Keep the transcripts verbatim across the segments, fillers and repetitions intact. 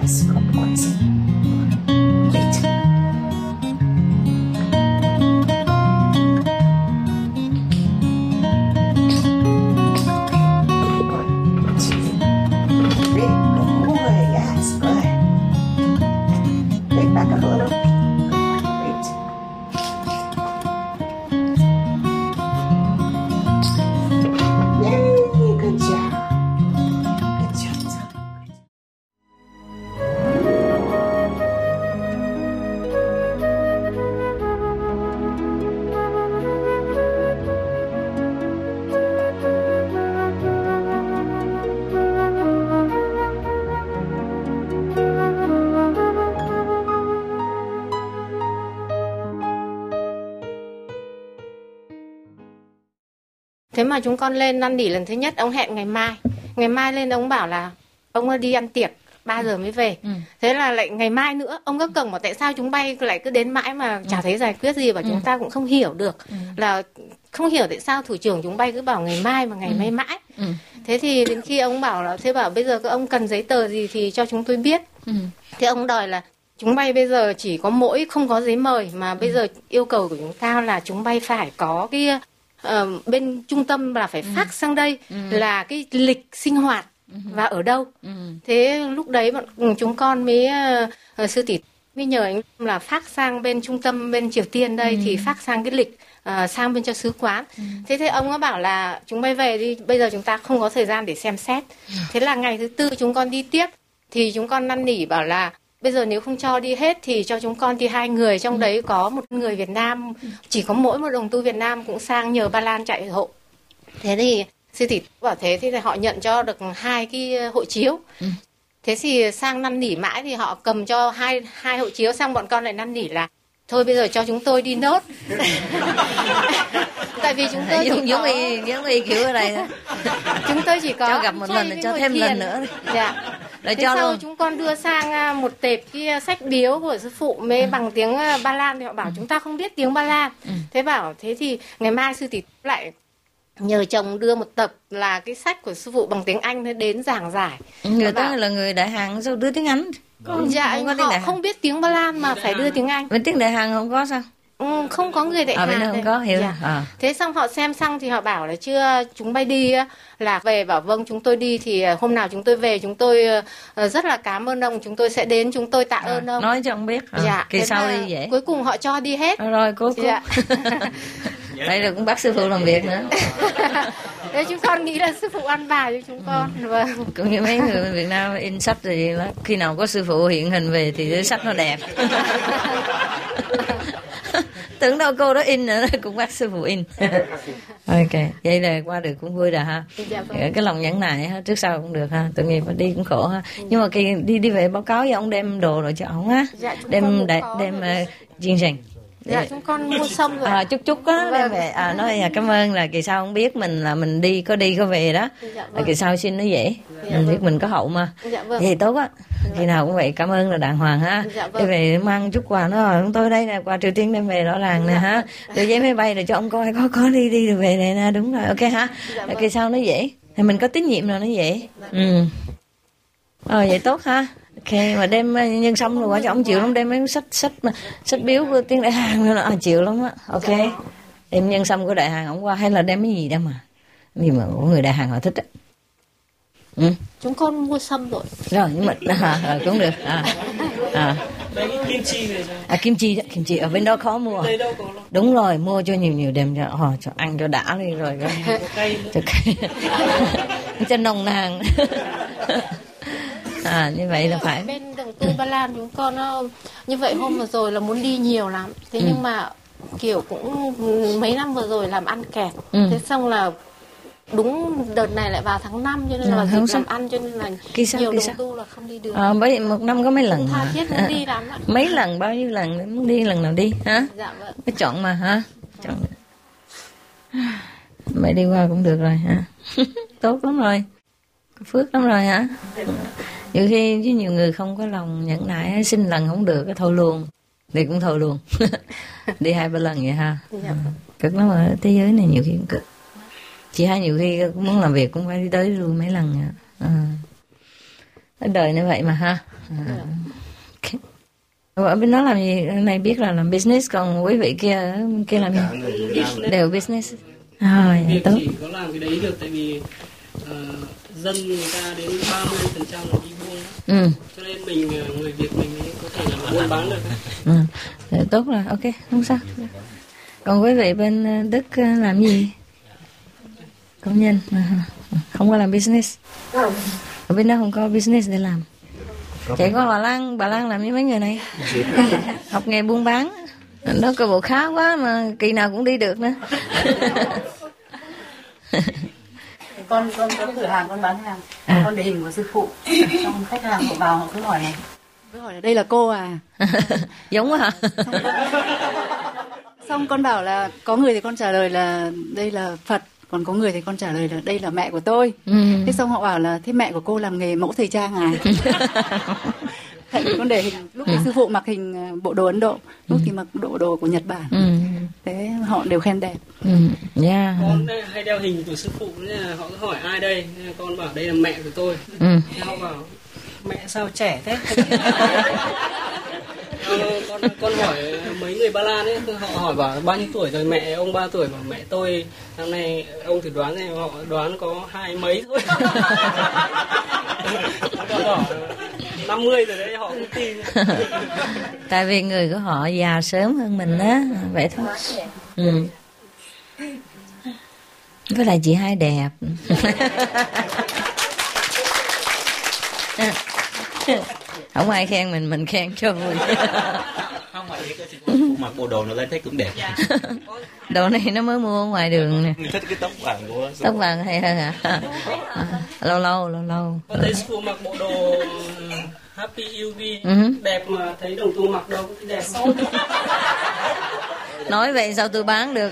Yes, popcorns. Wait. Three. Good boy. Yes, good. Okay, back up a little. Great. Yay, good job. Good job. Thế mà chúng con lên năn nỉ lần thứ nhất, ông hẹn ngày mai. Ngày mai lên ông bảo là ông đi ăn tiệc, ba giờ mới về. Ừ. Thế là lại ngày mai nữa, ông cứ cầng bảo tại sao chúng bay lại cứ đến mãi mà chả thấy giải quyết gì. Và ừ. chúng ta cũng không hiểu được. Ừ. Là không hiểu tại sao thủ trưởng chúng bay cứ bảo ngày mai mà ngày ừ. mai mãi. Ừ. Thế thì đến khi ông bảo là, thế bảo bây giờ các ông cần giấy tờ gì thì cho chúng tôi biết. Ừ. Thế ông đòi là chúng bay bây giờ chỉ có mỗi không có giấy mời, mà bây giờ yêu cầu của chúng ta là chúng bay phải có cái... Uh, bên trung tâm là phải fax ừ. sang đây ừ. là cái lịch sinh hoạt ừ. và ở đâu. ừ. Thế lúc đấy bọn chúng con mới uh, sư tỷ mới nhờ anh là fax sang bên trung tâm bên Triều Tiên đây ừ. thì fax sang cái lịch uh, sang bên cho sứ quán. ừ. Thế thế ông ấy bảo là chúng bay về đi, bây giờ chúng ta không có thời gian để xem xét. ừ. Thế là ngày thứ tư chúng con đi tiếp thì chúng con năn nỉ bảo là bây giờ nếu không cho đi hết thì cho chúng con đi hai người, trong ừ. đấy có một người Việt Nam, chỉ có mỗi một đồng tu Việt Nam cũng sang nhờ Ba Lan chạy hộ. Thế thì sư tỷ bảo thế thì họ nhận cho được hai cái hộ chiếu. Ừ. Thế thì sang năn nỉ mãi thì họ cầm cho hai hai hộ chiếu, xong bọn con lại năn nỉ là thôi bây giờ cho chúng tôi đi nốt. Tại vì chúng tôi giống giống y giống y kiểu ở đây đó. Chúng tôi chỉ có cho gặp một lần cho thêm lần nữa. Dạ. Rồi thế cho sau luôn. Chúng con đưa sang một tệp cái sách biếu của sư phụ mới ừ. bằng tiếng Ba Lan thì họ bảo ừ. chúng ta không biết tiếng Ba Lan. Ừ. Thế bảo thế thì ngày mai sư tỷ lại nhờ chồng đưa một tập là cái sách của sư phụ bằng tiếng Anh đến giảng giải. Người ta bảo, là người Đại Hàn sao đưa tiếng Anh? Con, dạ không có họ không biết tiếng Ba Lan mà phải đưa tiếng Anh. Bên tiếng Đại Hàn không có sao? Ừ, không có người Đại Hàn. À, bên đó không có, hiểu. Dạ. À. Thế xong họ xem xong thì họ bảo là chưa chúng bay đi là về, bảo vâng chúng tôi đi thì hôm nào chúng tôi về chúng tôi rất là cảm ơn ông, chúng tôi sẽ đến chúng tôi tạ à, ơn ông. Nói cho ông biết. À, dạ. Kỳ sau đi vậy. Cuối cùng họ cho đi hết. À, rồi cô cô. Dạ. Đây là cũng bắt sư phụ làm việc nữa. Thế chúng con nghĩ là sư phụ ăn bài cho chúng con. Ừ. Vâng. Cũng như mấy người Việt Nam in sách thì đó, khi nào có sư phụ hiện hình về thì cái sách nó đẹp. Tưởng đâu cô đó in nữa, cũng bắt sư phụ in. Ok, vậy là qua được cũng vui rồi ha. Dạ, vâng. Cái lòng nhẫn nại ha, trước sau cũng được ha. Tội nghiệp đi cũng khổ ha. Nhưng mà khi đi đi về báo cáo với ông đem đồ rồi cho ông á. Dạ, đem đại, đem uh, chương trình. Dạ chúng con mua xong rồi. À, chút chút á đem về. À, nói là cảm ơn là kỳ sau không biết mình là mình đi có đi có về đó. Dạ, vâng. Kỳ sau xin nó dễ. Dạ, mình biết vâng. mình có hậu mà. Dạ, vâng. Vậy tốt á. Khi nào cũng vậy, cảm ơn là đàng hoàng ha. Dạ, vâng. Đi về mang chút quà nó rồi, chúng tôi đây nè, quà Triều Tiên đem về rõ ràng nè ha. Dạ. Từ giấy máy bay rồi cho ông coi có có đi đi được về này nè, đúng rồi, ok ha. Dạ, vâng. Kỳ sau nó dễ. Thì mình có tín nhiệm rồi nó dễ. Dạ. Ừ. Rồi vậy tốt ha. Ok, mà đem nhân xong rồi qua cho ông chịu lắm, đem mấy sách sách mà sách biếu của tiếng Đại Hàn nữa, à, chịu lắm á. Ok. Đem nhân xong của Đại Hàn ông qua hay là đem cái gì đâu mà. Gì mà của người Đại Hàn họ thích á. Ừ. Chúng con mua sâm rồi. Rồi nhưng mà à, rồi cũng được. À. À. Kim chi về sao? À kim chi đó, kim chi ở bên đó khó mua. Đúng rồi, mua cho nhiều nhiều đem cho oh, cho ăn cho đã đi rồi. Cho cay. Cho nồng nàn. À như vậy là phải. Bên đồng tu Ba Lan chúng con nó như vậy hôm vừa rồi là muốn đi nhiều lắm. Thế ừ. nhưng mà kiểu cũng mấy năm vừa rồi làm ăn kẹt. Ừ. Thế xong là đúng đợt này lại vào tháng năm cho nên là dịp làm ăn cho nên là sao, nhiều đồng sao? tu là không đi được. À, bởi một năm có mấy lần tha thiết muốn đi lắm ạ. Mấy lần, bao nhiêu lần muốn đi, lần nào đi hả? Dạ vâng. Cái chọn mà hả? Chọn. Mày đi qua cũng được rồi hả? Tốt lắm rồi. Có phước lắm rồi hả? Nhiều khi với nhiều người không có lòng nhẫn nại, xin lần không được cái thôi luôn. Đi cũng thôi luôn. Đi hai ba lần vậy ha. Dạ vâng. Cực lắm ở thế giới này, nhiều khi cũng cực. Chị hai nhiều khi muốn làm việc cũng phải đi tới lui mấy lần. À. Cái đời như vậy mà ha. À. Okay. Ở bên đó làm gì? Này biết là làm business, còn quý vị kia kia làm gì? Đều business. Rồi, Việc tốt. chỉ có làm cái đấy được tại vì uh, dân người ta đến ba mươi phần trăm là đi buôn. Ừ. Cho nên mình người Việt mình có thể làm buôn bán được. Ừ. Để tốt rồi, ok, không sao. Còn quý vị bên Đức làm gì? Công nhân, không có làm business. Ở bên đó không có business để làm. Chỉ có bà Lan, bà Lan làm với mấy người này. Học nghề buôn bán. Đó cơ bộ khá quá mà kỳ nào cũng đi được nữa. con con có cửa hàng, con bán hàng, à. Con để hình của sư phụ, xong khách hàng họ vào họ cứ hỏi này, cứ hỏi là đây là cô à? Giống quá hả? Xong, xong con bảo là có người thì con trả lời là đây là Phật, còn có người thì con trả lời là đây là mẹ của tôi. Ừ. Thế xong họ bảo là thế mẹ của cô làm nghề mẫu thời trang à? Tại vì con để hình lúc thì ừ. sư phụ mặc hình bộ đồ Ấn Độ, lúc ừ. thì mặc bộ đồ của Nhật Bản. Ừ. Thế họ đều khen đẹp. Ừ. Yeah. Con hay đeo hình của sư phụ nên là họ cứ hỏi ai đây, nên con bảo đây là mẹ của tôi. Ừ. Họ bảo mẹ sao trẻ thế? con con hỏi mấy người Ba Lan ấy, họ hỏi bảo bao nhiêu tuổi rồi, mẹ ông ba tuổi, bảo mẹ tôi năm nay ông thử đoán này, họ đoán có hai mấy thôi. Con bảo năm mươi rồi đấy, họ không tin. Tại vì người của họ già sớm hơn mình á, vậy thôi. Ừ. Với lại chị hai đẹp. Không ai khen mình, mình khen cho vui. Không phải mặc bộ đồ nó lên thấy cũng đẹp. Đồ này nó mới mua ngoài đường nè. Mình thích cái tóc vàng của tóc vàng hay hơn hả? À, lâu lâu lâu lâu. Con thấy sư phụ mặc bộ đồ Happy u vê uh-huh. đẹp mà thấy đồng tu mặc đâu cũng đẹp. Nói vậy sao tôi bán được?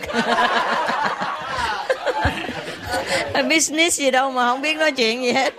Business gì đâu mà không biết nói chuyện gì hết.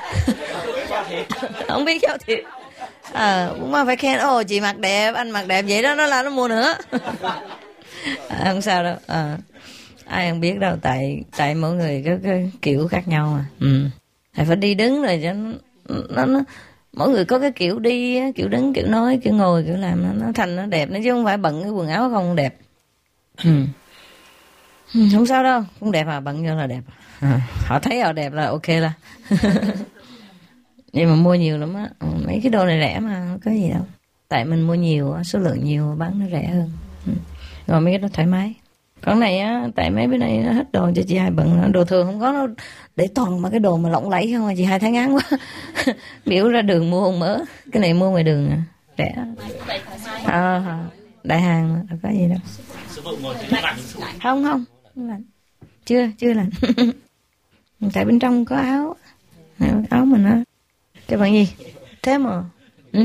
Không biết giao thiệp. Ờ, à, mà phải khen, ồ chị mặc đẹp, anh mặc đẹp vậy đó, nó là nó mua nữa. À, không sao đâu. À, ai không biết đâu, tại tại mỗi người có cái kiểu khác nhau mà. Ừ. Phải đi đứng rồi cho nó, nó, nó mỗi người có cái kiểu đi, kiểu đứng, kiểu nói, kiểu ngồi, kiểu làm nó, nó thành nó đẹp, nó chứ không phải bận cái quần áo không đẹp. Ừ. Không sao đâu, cũng đẹp mà bận vô là đẹp. À, họ thấy họ đẹp là ok là. Nhưng mà mua nhiều lắm á, mấy cái đồ này rẻ mà không có gì đâu. Tại mình mua nhiều, số lượng nhiều bán nó rẻ hơn. Rồi mấy cái đó thoải mái. Còn này á, tại mấy bên này nó hết đồ cho chị hai bận, đồ thường không có, nó để toàn mà cái đồ mà lộng lẫy không à, chị hai thấy ngán quá. Biểu ra đường mua không mớ, cái này mua ngoài đường à, rẻ. À, đại hàng mà, đâu có gì đâu. Không không, không lạnh. Chưa, chưa lạnh. Tại bên trong có áo, áo mình á. Cái bạn gì? Thế mà. Ừ?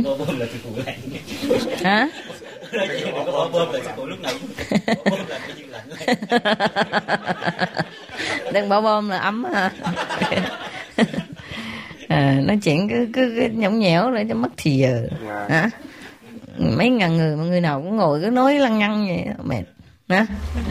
Hả? Đừng bỏ bom là ấm hả? À, nói chuyện cứ cứ, cứ nhõng nhẽo để cho mất thì giờ. Hả? Mấy ngàn người mà người nào cũng ngồi cứ nói lăng nhăng vậy mệt. Hả?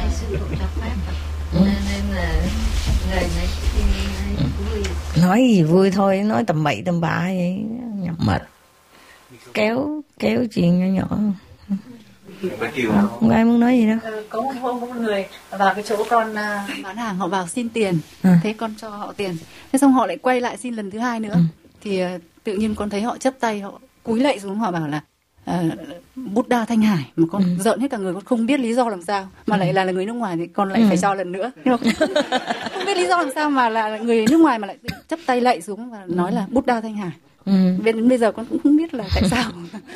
Nên là người này nói gì vui thôi, nói tầm bậy tầm bạ vậy nhập mệt, kéo kéo chuyện nhỏ nhỏ. Không, không ai muốn nói gì đâu. Ừ, có một hôm có một người vào cái chỗ con bán hàng, họ vào xin tiền, à. Thế con cho họ tiền, thế xong họ lại quay lại xin lần thứ hai nữa. Ừ. Thì uh, tự nhiên con thấy họ chắp tay, họ cúi lạy xuống, họ bảo là uh, Buddha Thanh Hải, mà con ừ. giận hết cả người, con không biết lý do làm sao mà ừ. lại là, là người nước ngoài thì con lại ừ. phải cho lần nữa. Nhưng mà không, không biết lý do làm sao mà là người nước ngoài mà lại chắp tay lạy xuống và nói là Buddha Thanh Hải. Ừ. Đến bây giờ con cũng không biết là tại sao.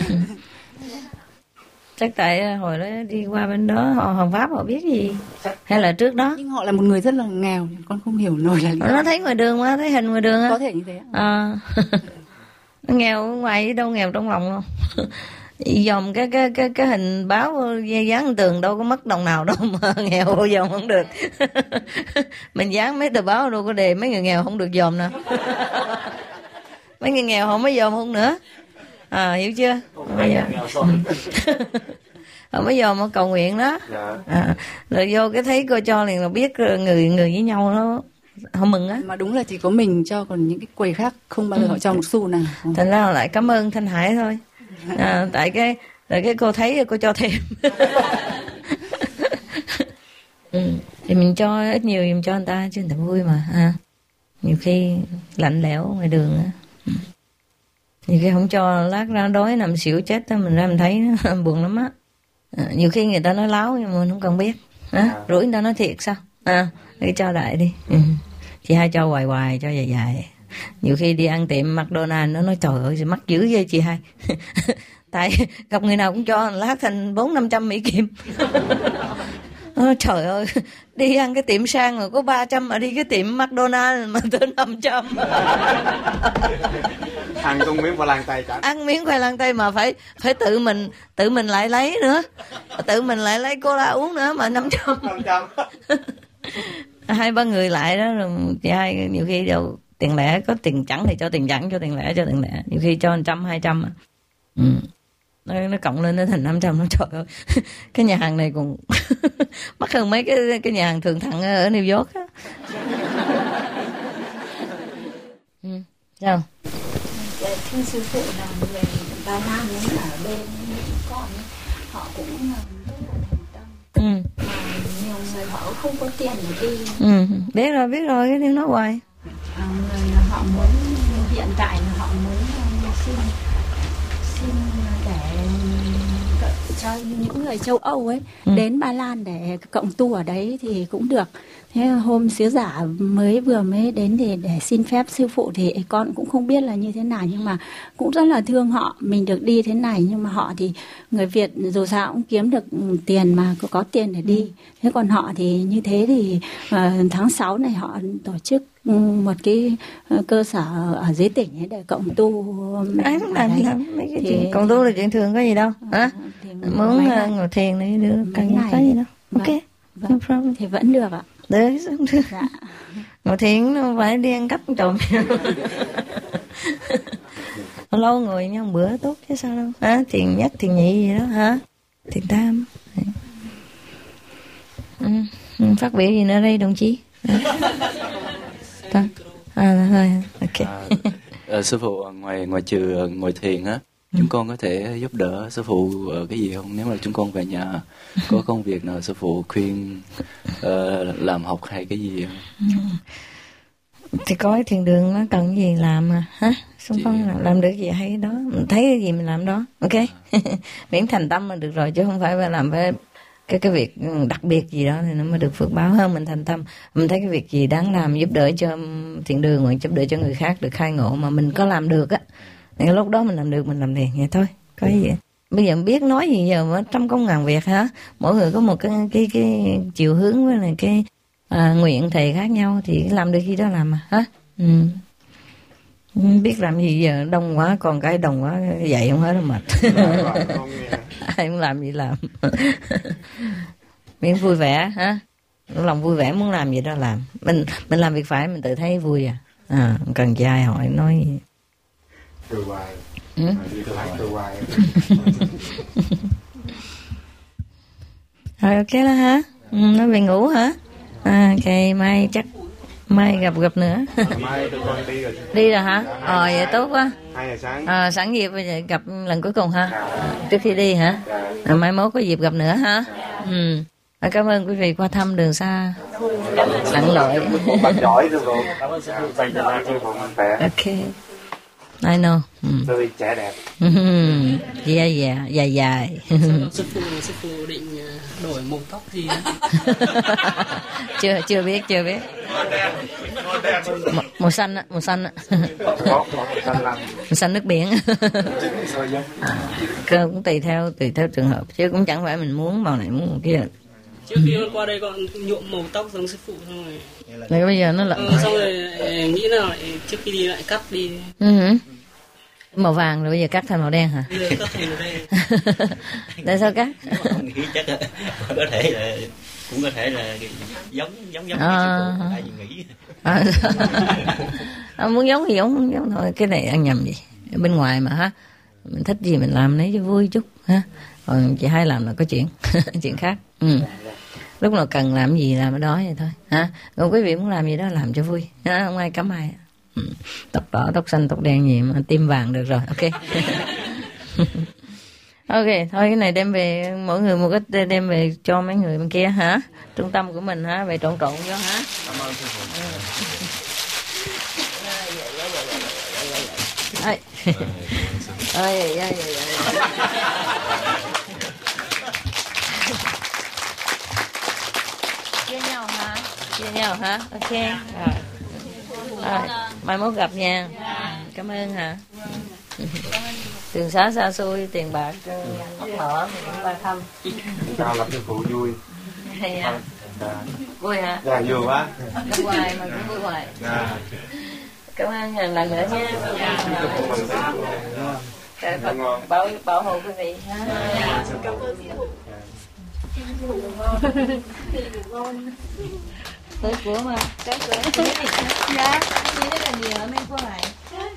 Chắc tại hồi đó đi qua bên đó họ Hoàng Pháp họ biết gì, hay là trước đó. Nhưng họ là một người rất là nghèo, con không hiểu nổi là nó thấy ngoài đường mà, thấy hình ngoài đường á, có thể như thế à. Nó nghèo ngoài đâu, nghèo trong lòng không. Dòm cái cái cái cái hình báo dán tường đâu có mất đồng nào đâu mà nghèo dòm không được. Mình dán mấy tờ báo đâu có đề mấy người nghèo không được dòm nè. Mấy người nghèo họ mới dòm không nữa. À, hiểu chưa? Bây giờ họ mới dòm cầu nguyện đó. À, rồi vô cái thấy cô cho liền là biết người người với nhau đó họ mừng á. Mà đúng là chỉ có mình cho, còn những cái quầy khác không bao giờ ừ. họ cho một xu nào. Thành ra lại cảm ơn Thanh Hải thôi. À, tại cái tại cái cô thấy cô cho thêm. Ừ. Thì mình cho ít nhiều mình cho người ta chứ người ta vui mà ha. Nhiều khi lạnh lẽo ngoài đường á, nhiều khi không cho lát ra đói nằm xỉu chết đó, mình ra mình thấy nó buồn lắm á. À, nhiều khi người ta nói láo nhưng mà mình không cần biết á, rủi người ta nói thiệt sao à, đi cho đại đi. Ừ. Chị hai cho hoài hoài, cho dài dài. Nhiều khi đi ăn tiệm McDonald's nó nói trời ơi mắc dữ vậy chị hai. Tại gặp người nào cũng cho lát thành bốn năm trăm Mỹ Kim. Ôi, trời ơi, đi ăn cái tiệm sang rồi có ba trăm mà đi cái tiệm McDonald's mà tới năm trăm. Ăn con miếng khoai lang tây cả. Ăn miếng khoai lang tây mà phải phải tự mình tự mình lại lấy nữa. Tự mình lại lấy cola uống nữa mà năm trăm. năm trăm. Hai ba người lại đó rồi chị hai nhiều khi đâu tiền lẻ, có tiền chẳng thì cho tiền chẳng, cho tiền lẻ cho tiền lẻ. Nhiều khi cho một trăm hai trăm. Ừ. Nó, nó cộng lên nó thành năm trăm. Nó trời ơi, cái nhà hàng này còn mắc hơn mấy cái cái nhà hàng thường thặng ở New York á. Ừ. Sao? Thưa sư phụ là người Ba Lan ấy ở bên con họ cũng rất là thành tâm. Ừ. Mà nhiều người họ không có tiền để đi. Ừ. Biết rồi, biết rồi, cái tiếng nói hoài. À, người họ muốn hiện tại là họ muốn xin xin để cho những người châu Âu ấy ừ. đến Ba Lan để cộng tu ở đấy thì cũng được. Thế hôm sứ giả mới vừa mới đến thì để xin phép sư phụ thì con cũng không biết là như thế nào, nhưng mà cũng rất là thương họ. Mình được đi thế này nhưng mà họ thì người Việt dù sao cũng kiếm được tiền mà có, có tiền để đi. Thế còn họ thì như thế thì uh, tháng sáu này họ tổ chức một cái cơ sở ở dưới tỉnh ấy để cộng tu. Ai cũng làm, làm mấy cái thì, chuyện cộng tu là chuyện thường có gì đâu hả? Muốn ngồi thiền này được cần có gì đâu. Ok, vâng, no problem. Thì vẫn được ạ. Đấy, được. Dạ. Ngồi thiền nó phải đi ăn cắp trộm. Lâu ngồi nhau bữa tốt chứ sao đâu hả? Thiền nhất thiền nhị gì đó hả? Thiền tam. Ừ. Phát biểu gì nữa đây đồng chí? À, à thôi, ok. À, à, sư phụ ngoài ngoài trừ ngồi thiền á, ừ. chúng con có thể giúp đỡ sư phụ ở cái gì không? Nếu mà chúng con về nhà có công việc nào sư phụ khuyên uh, làm học hay cái gì không? Ừ. Thì có cái thiền đường nó cần gì làm mà hả? Xung phong làm, làm được gì hay đó, mình thấy cái gì mình làm đó, ok. À. Miễn thành tâm là được rồi, chứ không phải phải làm phải cái cái việc đặc biệt gì đó thì nó mới được phước báo hơn. Mình thành tâm, mình thấy cái việc gì đáng làm giúp đỡ cho thiện đường hoặc giúp đỡ cho người khác được khai ngộ mà mình có làm được á, thì lúc đó mình làm được mình làm liền vậy thôi. Có gì bây giờ biết nói gì giờ mà trăm công ngàn việc hả? Mỗi người có một cái cái cái chiều hướng với này cái à, nguyện thề khác nhau thì làm được gì đó làm mà hả? Ừ. Biết làm gì giờ đông quá, còn cái đông quá dậy không hết nó mệt. Ai muốn làm gì làm. Miễn vui vẻ hả? Lòng vui vẻ muốn làm gì đó làm. Mình mình làm việc phải mình tự thấy vui à. À cần chi ai hỏi nói gì. Từ hoài. Ừ? Đi từ hoài. Rồi ok đó hả? Ừ, nói về ngủ hả? À, ok mai chắc mai gặp gặp nữa. Mai tụi con đi rồi. Đi rồi hả? Ờ vậy tốt quá. hai giờ sáng. À, sẵn dịp gặp lần cuối cùng ha. Trước khi đi hả? À, mai mốt có dịp gặp nữa ha. Ừ. À, cảm ơn quý vị qua thăm đường xa lặn lội. Giỏi sư phụ. Cảm ơn sư phụ. Dành thời gian sư phụ mạnh khỏe. Ok. I know. Ừ. Tươi trẻ đẹp. Dạ dạ dài dài. Sư phụ sư phụ định đổi màu tóc gì? chưa chưa biết chưa biết. M- màu xanh á, màu xanh á. Màu xanh nước biển. Cơ cũng tùy theo tùy theo trường hợp chứ cũng chẳng phải mình muốn màu này muốn màu kia. Trước khi qua đây con nhuộm màu tóc giống sư phụ xong rồi. Này bây giờ nó lợn. Ừ, xong rồi nghĩ là trước khi đi lại cắt đi. Uh-huh. Màu vàng rồi bây giờ cắt thành màu đen hả? Bây giờ cắt thành màu đen. Tại sao cắt? Con nghĩ chắc là có thể là cũng có thể là giống giống giống à, sư phụ, tại vì nghĩ. À, à, muốn giống thì giống, không giống thôi. Cái này ăn nhầm gì? Ở bên ngoài mà ha, mình thích gì mình làm lấy cho vui chút ha. Còn chị hai làm là có chuyện chuyện khác. Ừ. lúc nào cần làm gì làm ở đó vậy thôi ha. Còn quý vị muốn làm gì đó làm cho vui ha, không ai cấm ai. Ừ. Tóc đỏ tóc xanh tóc đen gì mà tim vàng được rồi. Ok. Ok, thôi cái này đem về, mỗi người một cái đem về cho mấy người bên kia hả, trung tâm của mình hả, về trộn trộn vô hả. Cảm ơn sư phụ. Ơi, ơi, ơi, ơi, chia nhau hả, chia nhau hả, ok. Rồi, rồi, mai mốt gặp nha. Cảm ơn hả. Đường xá xa xôi, tiền bạc ốc nọ thì cũng qua thăm. Chào gặp sư phụ vui. Hay à? Vui hả? Dạ vui quá. Vui hoài mà cũng vui hoài. Dạ. Cảm ơn hàng lần nữa nha. Trời Phật bảo bảo hộ quý vị ha. Cảm ơn sư phụ. Tới cửa mà. Tới cửa. Dạ. Chị đây là gì ở bên cô này?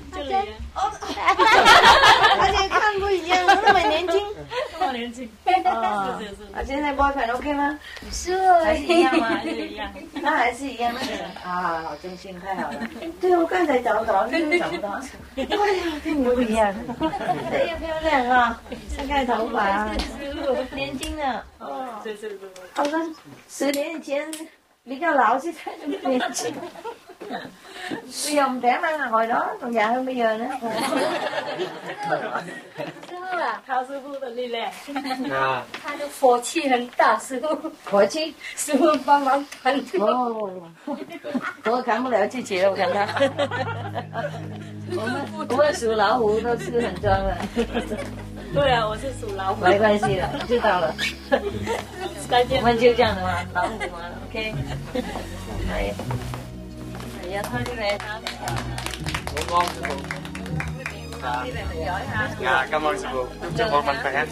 而且看不一样，那么年轻， 那么年轻。哦，啊，现在 boyfriend OK 吗？ 是， 还是一样吗？还是一样？那还是一样那个啊，好真心，太好了。对，我刚才找找，就是找不到。哎呀，跟你不一样，哎呀，漂亮啊！看看头发，年轻了。哦，好像十年前比較老，現在就年輕。Bây giờ mình trẻ mang là hồi đó còn già hơn bây giờ nữa. Sư phụ啊，他师傅的力量， 啊， 他的火气很大，师傅， 火气， 师傅帮忙扛。 哦，我扛不了自己了，我看他。我们我们属老虎都是很壮的。 对啊，我是属老虎。 没关系的，知道了。我们就这样的嘛，老虎嘛 ，OK。哎。Dạ thôi đi về thôi. Ngủ ngon sư phụ. Đi về mình giỏi ha. Dạ cảm ơn sư phụ. Chúc cho con mạnh khỏe.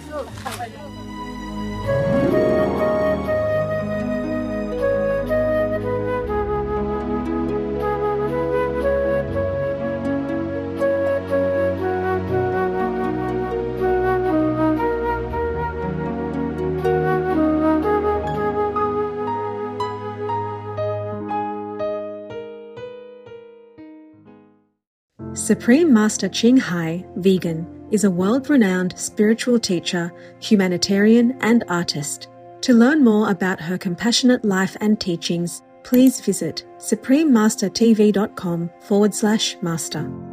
Supreme Master Ching Hai, vegan, is a world-renowned spiritual teacher, humanitarian and artist. To learn more about her compassionate life and teachings, please visit suprememastertv.com forward slash master.